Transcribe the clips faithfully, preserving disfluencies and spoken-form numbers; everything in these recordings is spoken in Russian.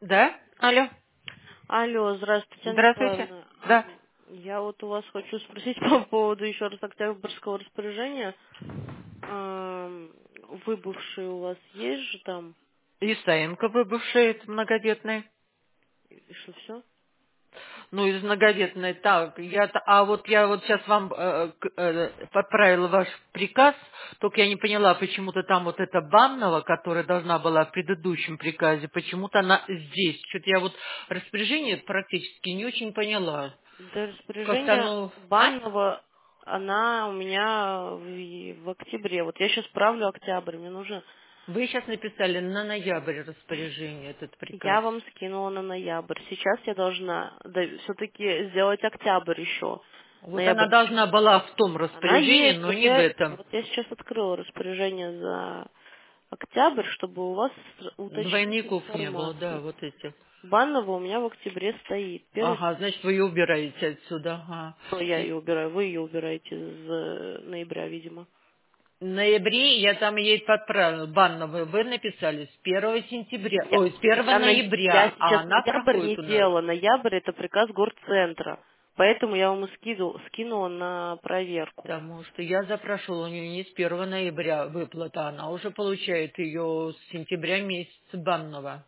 Да? Алло. Алло, здравствуйте, Анна Здравствуйте. Николаевна. Да. Ам, Я вот у вас хочу спросить по поводу еще раз октябрьского распоряжения. Ам, Выбывшие у вас есть же там? Исаенко, вы бывший, это многодетный. И что, все? Ну, из многодетной, так, я, т- а вот я вот сейчас вам э, к- э, подправила ваш приказ, только я не поняла, почему-то там вот эта Баннова, которая должна была в предыдущем приказе, почему-то она здесь. Что-то я вот распоряжение практически не очень поняла. Да, Как-то распоряжение оно... А? банного, она у меня в, в октябре. Вот я сейчас правлю октябрь, мне нужно... Вы сейчас написали на ноябрь распоряжение, этот Я приказ. вам скинула на ноябрь. Сейчас я должна все-таки сделать октябрь еще. Вот она Ноябрь. должна была в том Она распоряжении, есть. но Вот не в я, этом. вот я сейчас открыла распоряжение за октябрь, чтобы у вас с- уточнить Двойников не было, да, информацию. вот этих. Банного у меня в октябре стоит. Первое, Ага, значит, вы ее убираете отсюда. Ага. что я И ее убираю, вы ее убираете с э, ноября, видимо. в ноябре я там ей подправила. Банного вы написали с первого сентября, Я, ой, с первого я, на- я ноября, а сейчас она ноябрь проходит не у нас. делала. Ноябрь это приказ горцентра. Поэтому я вам и скидывала, скинула на проверку. Потому что я запрашивала у нее не с первого ноября выплата, она уже получает ее с сентября месяца банного.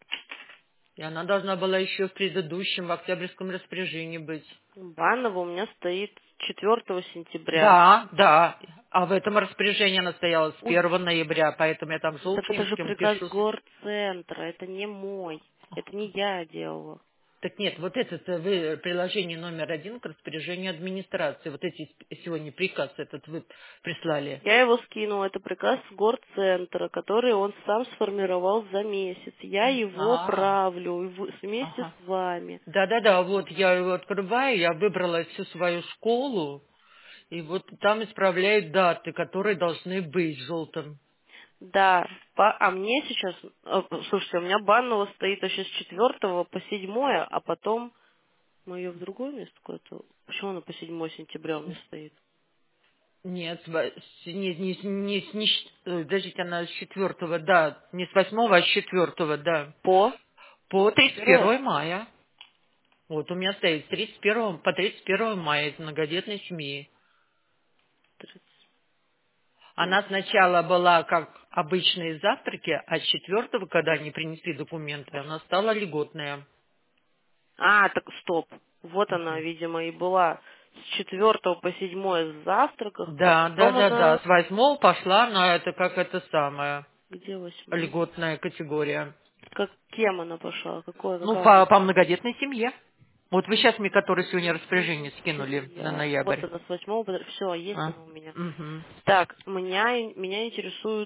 И она должна была еще в предыдущем, в октябрьском распоряжении быть. Банного у меня стоит четвертого сентября. Да, да. А в этом распоряжении она стояла с У- первого ноября, поэтому я там Так это же желтеньким приказ пишу. горцентра, это не мой. Это не я делала. Так нет, вот этот э, вы, приложение номер один к распоряжению администрации, вот эти с- сегодня приказ этот вы прислали. Я его скинула, это приказ горцентра, который он сам сформировал за месяц. Я его А, правлю и вы- вместе ага. с вами. Да-да-да, вот я его открываю, я выбрала всю свою школу, и вот там исправляют даты, которые должны быть желтым. Да, по- а мне сейчас, э, слушайте, у меня банного стоит вообще с четвертого по седьмое, а потом мы ее в другое место куда-то. Почему она по седьмое сентября у меня стоит? Нет, с во- с- не, не, с- не, с- не с- ой, подождите, она с четвертого, да, не с восьмого, а с четвертого, да, По по тридцать тридцать первое? первое мая. Вот у меня стоит с тридцать первого по тридцать первое мая из многодетной семьи. тридцать первое. Она сначала была как обычные завтраки, а с четвертого, когда они принесли документы, она стала льготная. А, так стоп. Вот она, Мгм. видимо, и была с четвертого по седьмое в завтраках, а Да, да, потом да, да. она... С восьмого пошла на это как это самое Где восьмое? льготная категория. Как кем она пошла? Какое, Ну, какая она? по, по многодетной семье. Вот вы сейчас мне, который сегодня распоряжение скинули на Семья. Вот ноябрь. она с восьмого по... Все, есть А? она у меня. Мгм. Так, меня, меня интересуют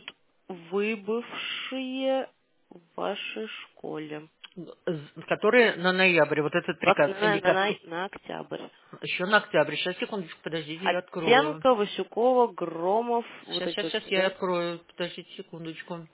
выбывшие в вашей школе. З- Которые на ноябрь, вот этот Вак- приказ, На, или на, как? на, на октябрь. Еще на октябрь. Сейчас, секундочку, подождите, я открою. Оттенка, Васюкова, Громов, вот Сейчас, эти сейчас, вот сейчас все, я да? открою. Подождите секундочку.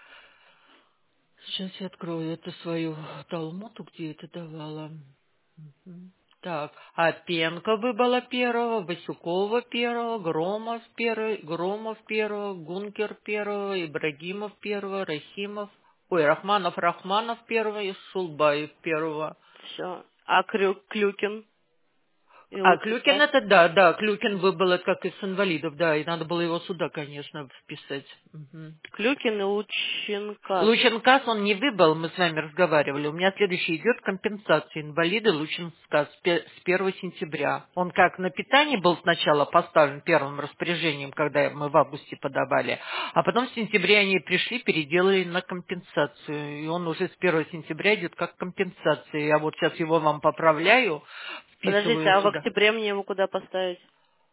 Сейчас я открою эту свою талмуту, где это давала. Мгм. Так, а Пенка выбыла первого, Васюкова первого, Громов первый, Громов первого, Гункер первого, Ибрагимов первого, Рахимов, ой, Рахманов Рахманов первого и Шулбаев первого. Все. А Крю, Клюкин и А Клюкин Лученков? это да, да, Клюкин выбыл это как из инвалидов, да, и надо было его сюда, конечно, вписать. Мгм. Клюкин и Лученкас. Лученкас он не выбыл, мы с вами разговаривали. У меня следующий идет компенсация инвалида Лученкас с пе- с первого сентября. Он как на питание был сначала поставлен первым распоряжением, когда мы в августе подавали, а потом в сентябре они пришли, переделали на компенсацию. И он уже с первого сентября идет как компенсация. Я вот сейчас его вам поправляю, Подождите, вписываю а в сюда. октябре мне его куда поставить?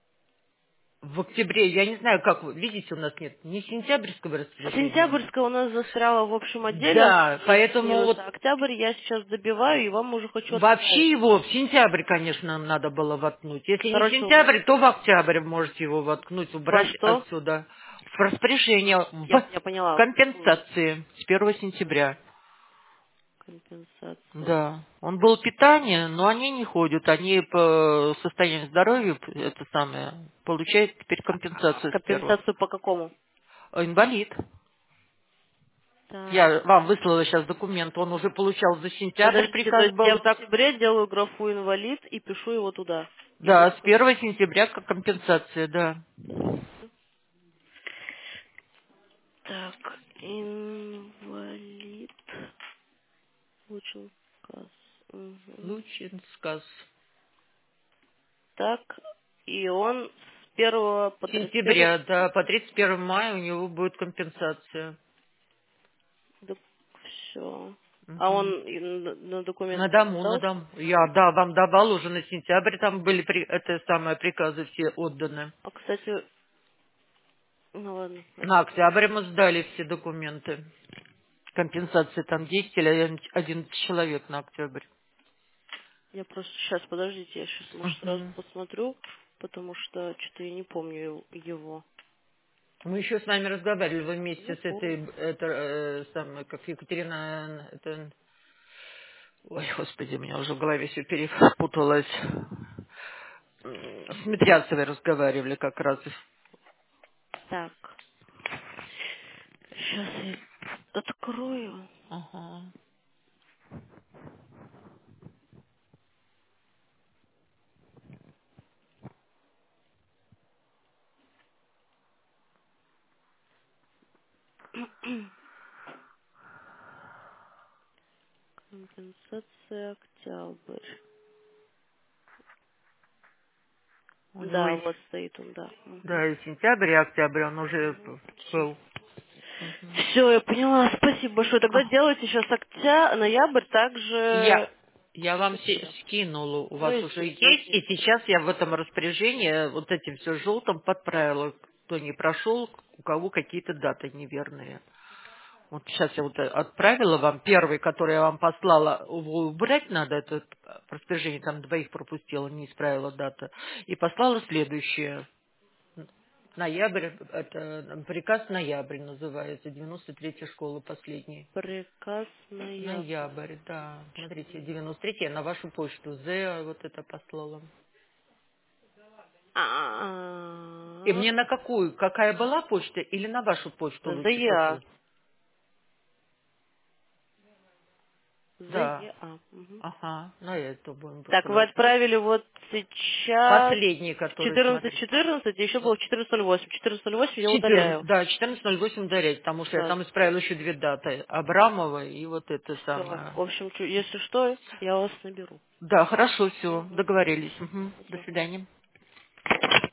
В октябре, я не знаю, как вы, видите, у нас нет ни сентябрьского распоряжения. Сентябрьская у нас застряла в общем отделе, она Да, не поэтому вот изменилась. А октябрь я сейчас добиваю и вам уже хочу вообще отправить. его в сентябрь, конечно, нам надо было воткнуть. Если не в Короче, у- сентябрь, то в октябрь можете его воткнуть, во убрать что? отсюда. В распоряжение, Я, в я поняла. М, компенсации с первого сентября. Компенсация. Да, он был питание, но они не ходят, они по состоянию здоровья, п- это самое, получают теперь А, а компенсацию с первого. компенсацию по какому? Инвалид. Так. Я вам выслала сейчас документ, он уже получал за сентябрь, Подождите, то приказ есть я был. в октябре делаю графу инвалид и пишу его туда. И Да, с буду... первого сентября как компенсация, да. Так, инвалид. Лучше указ. Мгм. Лучин сказ. Так, и он с первого по тридцать первое. Сентября, да, по тридцать первого мая у него будет компенсация. Да, все. А Мгм. он и на, на На документы дому, на подписался? дому. Я, да, вам давал уже на сентябрь, там были при- это самые приказы все отданы. А, кстати, ну ладно, На нафиг. октябрь мы сдали все документы. Компенсации там десять или одиннадцать человек на октябрь. Я просто сейчас, подождите, я сейчас, может, сразу Мгм. посмотрю, потому что что-то я не помню его. Мы еще с вами разговаривали, вы вместе Я с помню. этой, это, э, самой, как Екатерина, это, ой, господи, у меня уже в голове все перепуталось. М, С Митрянцевой разговаривали как раз. Так, сейчас я открою. Ага. Компенсация октябрь. У него Да, есть, вот стоит он, да. Угу. да, и сентябрь, и октябрь, он уже п- был. Мгм. Все, я поняла, спасибо большое. Тогда А, делайте сейчас октябрь, ноябрь Я, также я вам се- сентября. скинула, у Ну, вас уже естественно, есть, и естественно. сейчас я в этом распоряжении вот этим все желтым подправила, кто не прошел, у кого какие-то даты неверные. Вот сейчас я вот э, отправила вам первый, который я вам послала, его убрать надо, это распоряжение, там двоих пропустила, не исправила дата, и послала следующее. Ноябрь, это приказ ноябрь называется, девяносто третья школа последний. Приказ ноябрь. Ноябрь, да. Смотрите, девяносто третья я на вашу почту. З вот это послала. И А, мне на какую? Какая была почта или на вашу почту За лучше я. послать? За Да. я. Мгм. Ага, на это будем Так, вы посылать. отправили вот сейчас Последний, в который, четырнадцать смотри. четырнадцать, и еще было в четырнадцать ноль восемь. четырнадцать ноль восемь я четырнадцать, удаляю. да, четырнадцать ноль восемь ударять, потому что я Все, там исправила еще две даты. Абрамова и вот это все. самое. В общем, чу- если что, я вас наберу. Да, хорошо, все, Мгм. договорились. Мгм. До Спасибо. свидания.